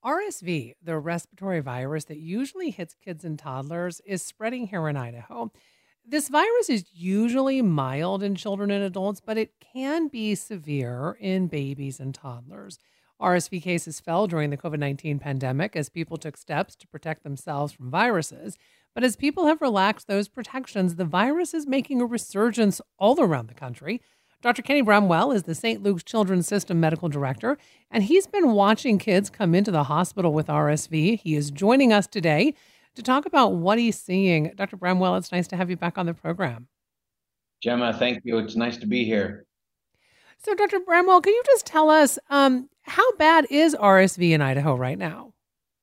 RSV, the respiratory virus that usually hits kids and toddlers, is spreading here in Idaho. This virus is usually mild in children and adults, but it can be severe in babies and toddlers. RSV cases fell during the COVID-19 pandemic as people took steps to protect themselves from viruses. But as people have relaxed those protections, the virus is making a resurgence all around the country. Dr. Kenny Bramwell is the St. Luke's Children's System Medical Director, and he's been watching kids come into the hospital with RSV. He is joining us today to talk about what he's seeing. Dr. Bramwell, it's nice to have you back on the program. Gemma, thank you. It's nice to be here. So, Dr. Bramwell, can you just tell us how bad is RSV in Idaho right now?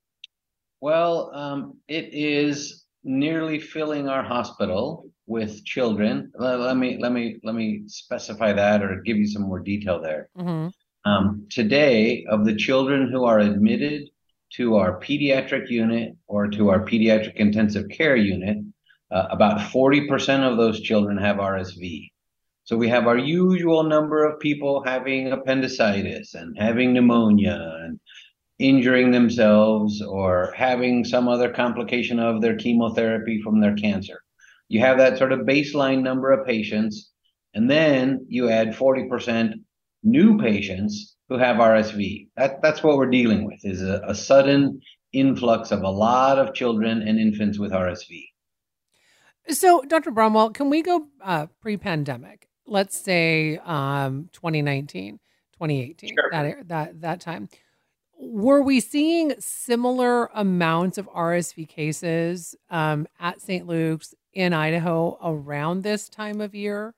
Well, it is nearly filling our hospital with children. Let me specify that or give you some more detail there. Mm-hmm. Today, of the children who are admitted to our pediatric unit or to our pediatric intensive care unit, about 40% of those children have RSV. So we have our usual number of people having appendicitis and having pneumonia and injuring themselves or having some other complication of their chemotherapy from their cancer. You have that sort of baseline number of patients, and then you add 40% new patients who have RSV. That's what we're dealing with, is a sudden influx of a lot of children and infants with RSV. So, Dr. Bramwell, can we go pre-pandemic? Let's say 2019, 2018, Sure. that time. Were we seeing similar amounts of RSV cases at St. Luke's in Idaho around this time of year?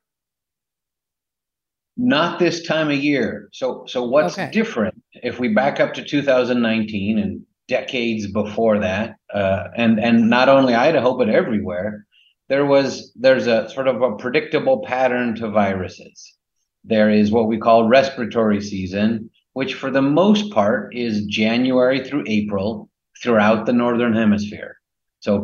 Not this time of year. So what's Okay. different if we back up to 2019 and decades before that, and not only Idaho but everywhere, there's a sort of a predictable pattern to viruses. There is what we call respiratory season, which for the most part is January through April throughout the northern hemisphere. So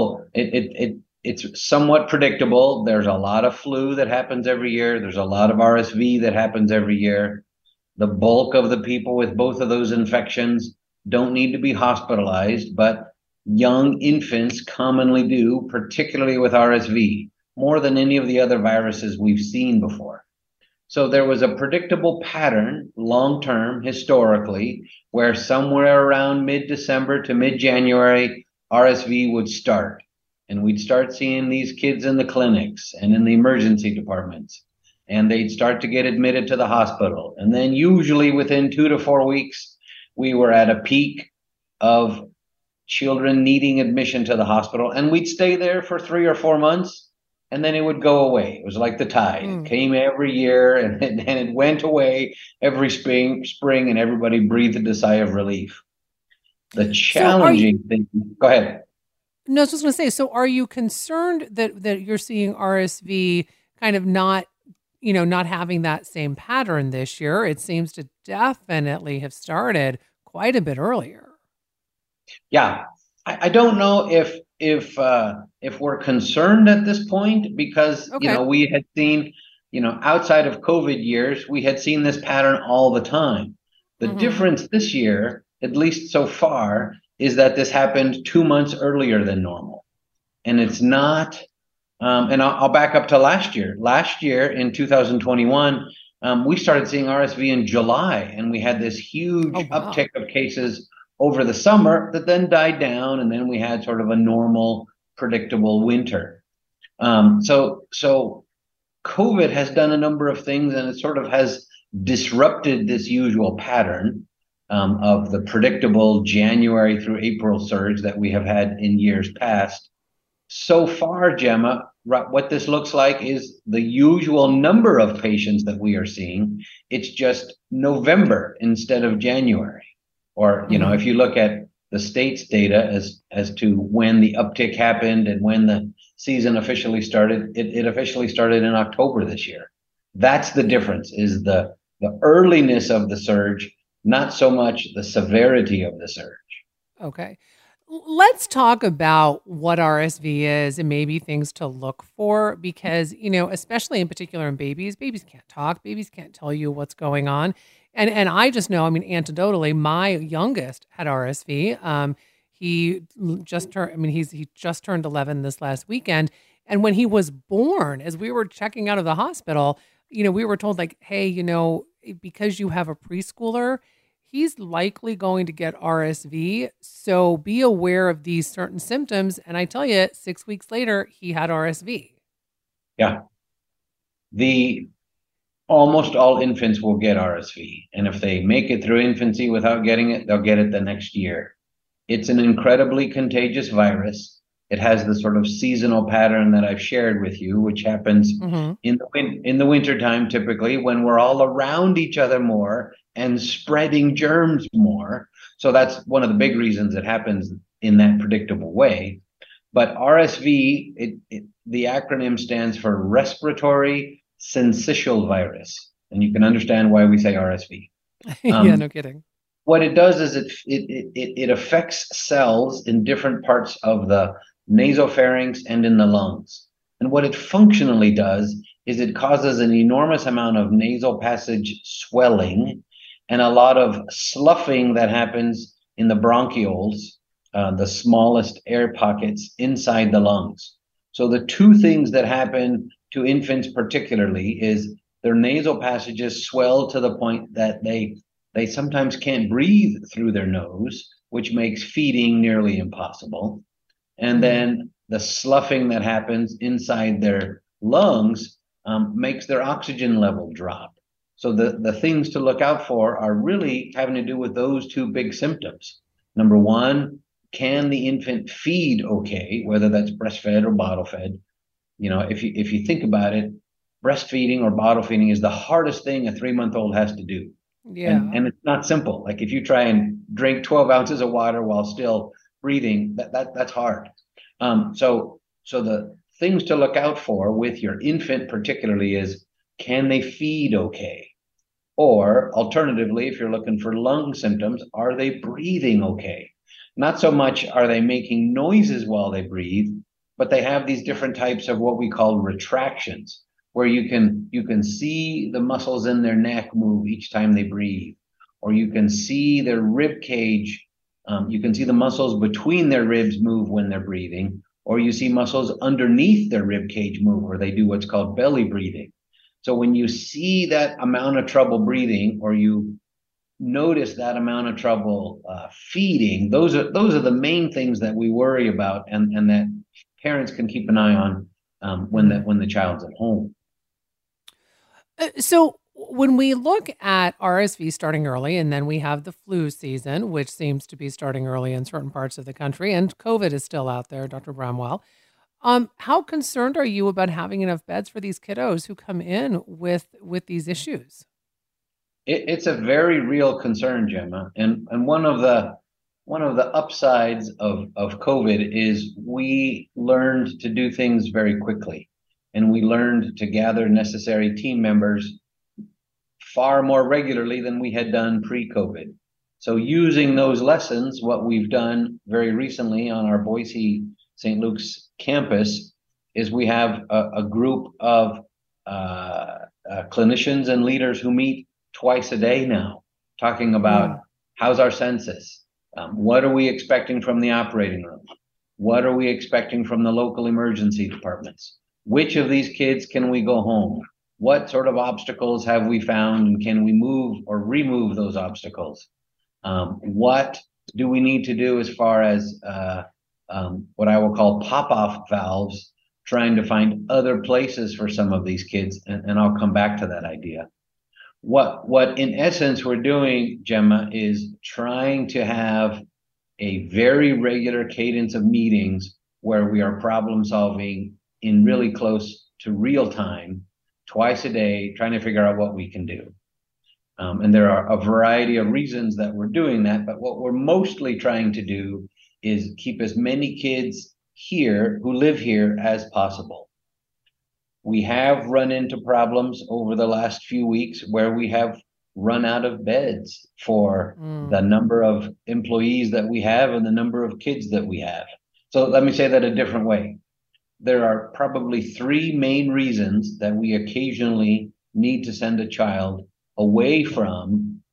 it's somewhat predictable. There's a lot of flu that happens every year. There's a lot of RSV that happens every year. The bulk of the people with both of those infections don't need to be hospitalized, but young infants commonly do, particularly with RSV, more than any of the other viruses we've seen before. So there was a predictable pattern long term historically where somewhere around mid-December to mid-January, RSV would start. And we'd start seeing these kids in the clinics and in the emergency departments. And they'd start to get admitted to the hospital. And then usually within 2 to 4 weeks, we were at a peak of children needing admission to the hospital. And we'd stay there for 3 or 4 months, and then it would go away. It was like the tide. It Mm. came every year and it went away every spring, and everybody breathed a sigh of relief. The So are you, challenging thing, go ahead. no, I was just going to say, so are you concerned that you're seeing RSV kind of not having that same pattern this year? It seems to definitely have started quite a bit earlier. Yeah, I don't know if we're concerned at this point because Okay. we had seen outside of COVID years we had seen this pattern all the time. The Mm-hmm. difference this year, at least so far, is that this happened 2 months earlier than normal, and it's not. And I'll back up to last year. Last year in 2021, we started seeing RSV in July, and we had this Oh, huge wow. uptick of cases over the summer that then died down, and then we had sort of a normal, predictable winter. So COVID has done a number of things, and it sort of has disrupted this usual pattern of the predictable January through April surge that we have had in years past. So far, Gemma, what this looks like is the usual number of patients that we are seeing. It's just November instead of January. Or, Mm-hmm. if you look at the state's data as to when the uptick happened and when the season officially started, it officially started in October this year. That's the difference, is the earliness of the surge, not so much the severity of the surge. Okay. Let's talk about what RSV is and maybe things to look for because, especially in particular in babies can't talk, babies can't tell you what's going on. And I just know, I mean, anecdotally, my youngest had RSV. He just turned, I mean, he just turned 11 this last weekend. And when he was born, as we were checking out of the hospital, we were told like, hey, because you have a preschooler, he's likely going to get RSV. So be aware of these certain symptoms. And I tell you, 6 weeks later, he had RSV. Yeah. Almost all infants will get RSV. And if they make it through infancy without getting it, they'll get it the next year. It's an incredibly contagious virus. It has the sort of seasonal pattern that I've shared with you, which happens in the wintertime, typically when we're all around each other more and spreading germs more. So that's one of the big reasons it happens in that predictable way. But RSV, the acronym stands for respiratory syncytial virus. And you can understand why we say RSV. Yeah, no kidding. What it does is it affects cells in different parts of the nasopharynx and in the lungs. And what it functionally does is it causes an enormous amount of nasal passage swelling and a lot of sloughing that happens in the bronchioles, the smallest air pockets inside the lungs. So the two things that happen to infants particularly is their nasal passages swell to the point that they sometimes can't breathe through their nose, which makes feeding nearly impossible. And then the sloughing that happens inside their lungs makes their oxygen level drop. So the things to look out for are really having to do with those two big symptoms. Number one, can the infant feed okay, whether that's breastfed or bottle fed? If you think about it, breastfeeding or bottle feeding is the hardest thing a 3-month-old has to do. Yeah. And it's not simple. Like if you try and drink 12 ounces of water while still breathing, that's hard. So the things to look out for with your infant particularly is, can they feed okay? Or alternatively, if you're looking for lung symptoms, are they breathing okay? Not so much are they making noises while they breathe, but they have these different types of what we call retractions, where you can see the muscles in their neck move each time they breathe, or you can see their rib cage. You can see the muscles between their ribs move when they're breathing, or you see muscles underneath their rib cage move, or they do what's called belly breathing. So when you see that amount of trouble breathing, or you notice that amount of trouble feeding, those are the main things that we worry about, and that parents can keep an eye on when the child's at home. So when we look at RSV starting early, and then we have the flu season, which seems to be starting early in certain parts of the country, and COVID is still out there, Dr. Bramwell, how concerned are you about having enough beds for these kiddos who come in with these issues? It's a very real concern, Gemma, and one of the upsides of COVID is we learned to do things very quickly, and we learned to gather necessary team members far more regularly than we had done pre-COVID. So using those lessons, what we've done very recently on our Boise St. Luke's campus is we have a group of clinicians and leaders who meet twice a day now, talking about how's our census, what are we expecting from the operating room, what are we expecting from the local emergency departments, which of these kids can we go home, what sort of obstacles have we found, and can we move or remove those obstacles, what do we need to do as far as what I will call pop-off valves, trying to find other places for some of these kids, and I'll come back to that idea. What in essence we're doing, Gemma, is trying to have a very regular cadence of meetings where we are problem solving in really close to real time, twice a day, trying to figure out what we can do. And there are a variety of reasons that we're doing that, but what we're mostly trying to do is keep as many kids here who live here as possible. We have run into problems over the last few weeks where we have run out of beds for the number of employees that we have and the number of kids that we have. So let me say that a different way. There are probably 3 main reasons that we occasionally need to send a child away from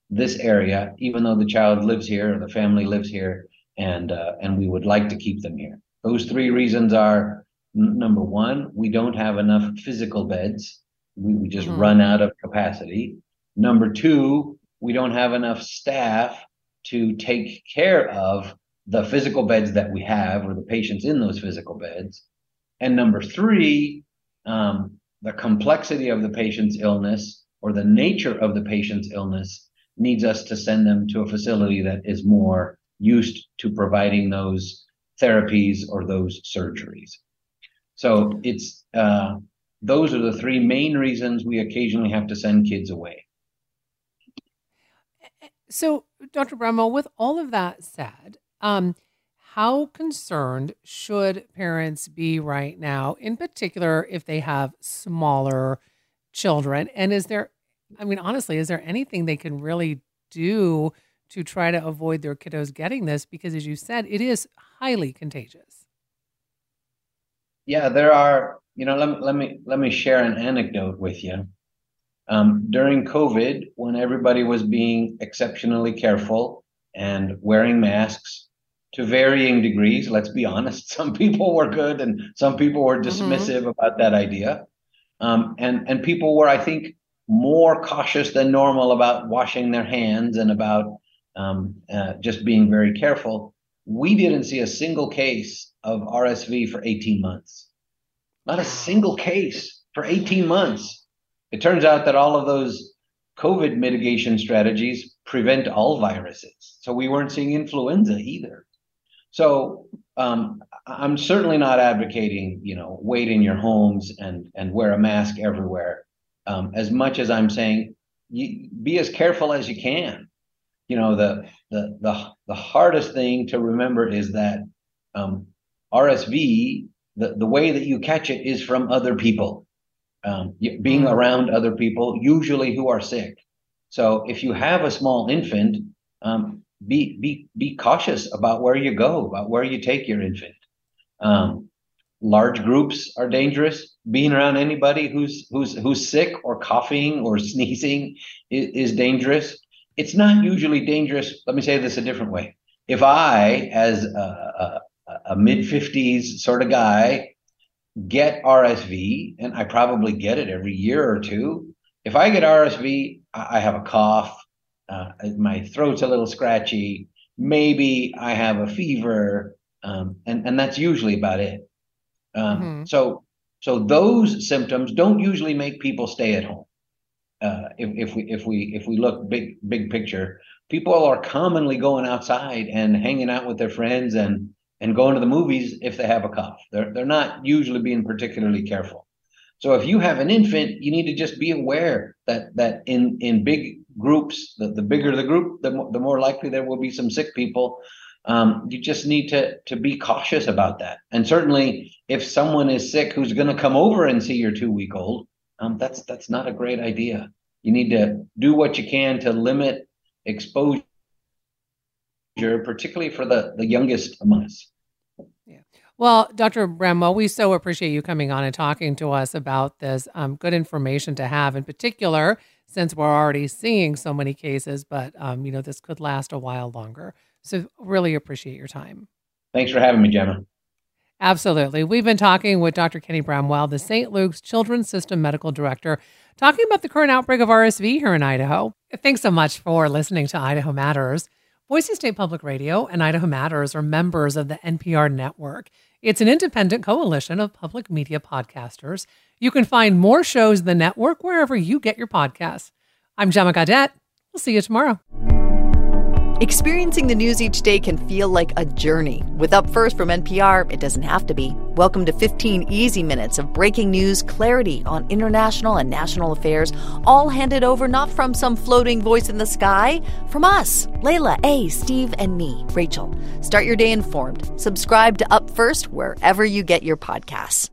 this area, even though the child lives here or the family lives here, and we would like to keep them here. Those three reasons are: number one, we don't have enough physical beds. We just run out of capacity. Number two, we don't have enough staff to take care of the physical beds that we have or the patients in those physical beds. And number three, the complexity of the patient's illness or the nature of the patient's illness needs us to send them to a facility that is more used to providing those therapies or those surgeries. So it's those are the three main reasons we occasionally have to send kids away. So, Dr. Bramwell, with all of that said, how concerned should parents be right now, in particular if they have smaller children? And is there anything they can really do to try to avoid their kiddos getting this? Because as you said, it is highly contagious. Yeah, there are, let me share an anecdote with you. During COVID, when everybody was being exceptionally careful and wearing masks to varying degrees, let's be honest, some people were good and some people were dismissive about that idea. And people were, I think, more cautious than normal about washing their hands and about just being very careful. We didn't see a single case of RSV for 18 months. Not a single case for 18 months. It turns out that all of those COVID mitigation strategies prevent all viruses. So we weren't seeing influenza either. So I'm certainly not advocating, wait in your homes and wear a mask everywhere. As much as I'm saying, be as careful as you can. The hardest thing to remember is that RSV, the way that you catch it is from other people, being around other people, usually who are sick. So if you have a small infant, be cautious about where you go, about where you take your infant. Large groups are dangerous. Being around anybody who's sick or coughing or sneezing is dangerous. It's not usually dangerous. Let me say this a different way. If I, as a mid-50s sort of guy, get RSV, and I probably get it every year or two, if I get RSV, I have a cough, my throat's a little scratchy, maybe I have a fever, and that's usually about it. So those symptoms don't usually make people stay at home. If we look big picture, people are commonly going outside and hanging out with their friends and going to the movies if they have a cough. They're not usually being particularly careful. So if you have an infant, you need to just be aware that in big groups, the bigger the group, the more likely there will be some sick people. You just need to be cautious about that. And certainly if someone is sick who's going to come over and see your 2-week-old, that's not a great idea. You need to do what you can to limit exposure, particularly for the youngest among us. Yeah. Well, Dr. Bramwell, we so appreciate you coming on and talking to us about this. Good information to have, in particular, since we're already seeing so many cases, but this could last a while longer. So really appreciate your time. Thanks for having me, Gemma. Absolutely. We've been talking with Dr. Kenny Bramwell, the St. Luke's Children's System Medical Director, talking about the current outbreak of RSV here in Idaho. Thanks so much for listening to Idaho Matters. Boise State Public Radio and Idaho Matters are members of the NPR network. It's an independent coalition of public media podcasters. You can find more shows in the network wherever you get your podcasts. I'm Gemma Gaudette. We'll see you tomorrow. Experiencing the news each day can feel like a journey. With Up First from NPR, it doesn't have to be. Welcome to 15 easy minutes of breaking news, clarity on international and national affairs, all handed over not from some floating voice in the sky, from us, Layla, A, Steve, and me, Rachel. Start your day informed. Subscribe to Up First wherever you get your podcasts.